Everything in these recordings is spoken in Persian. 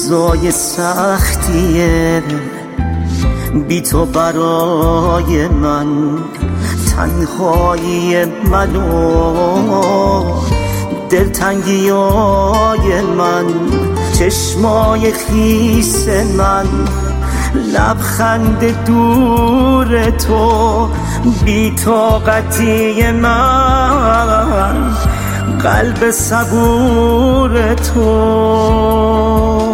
روزای سختیه، بی تو برای من تنهایی منو، دلتنگیای من، چشمای خیس من، لبخند دور تو، بی طاقتی من، قلب صبور تو.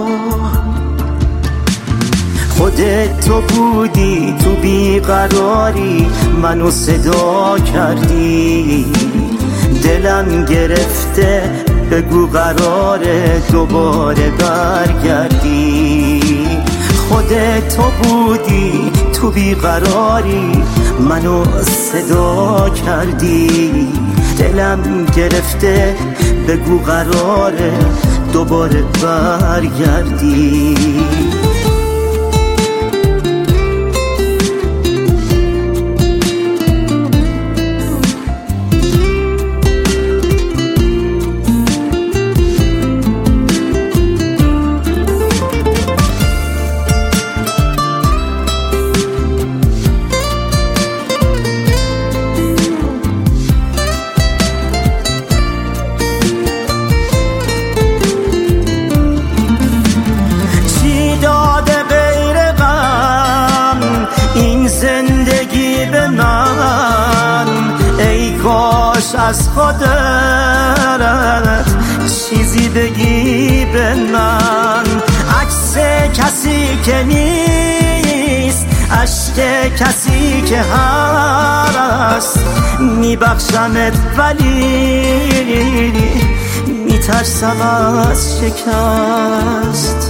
خودت تو بودی تو بیقراری، منو صدا کردی، دلم گرفته بگو قراره دوباره برگردی. خودت تو بودی تو بیقراری، منو صدا کردی، دلم گرفته بگو قراره دوباره برگردی. زندگی به من، ای کاش از خودت چیزی بگی به من. عکس کسی که نیست، اشک کسی که هست، میبخشمت ولی میترسم از شکست.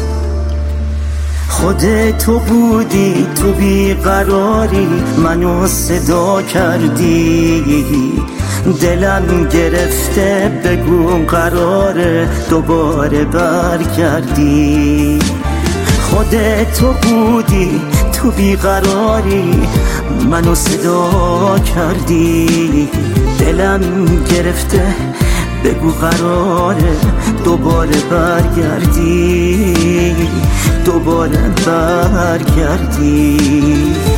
خودت تو بودی تو بیقراری، منو صدا کردی، دلم گرفته بگو قراره دوباره برگردی. خودت تو بودی تو بیقراری، منو صدا کردی، دلم گرفته بگو قراره دوباره برگردی، دوباره برگردی.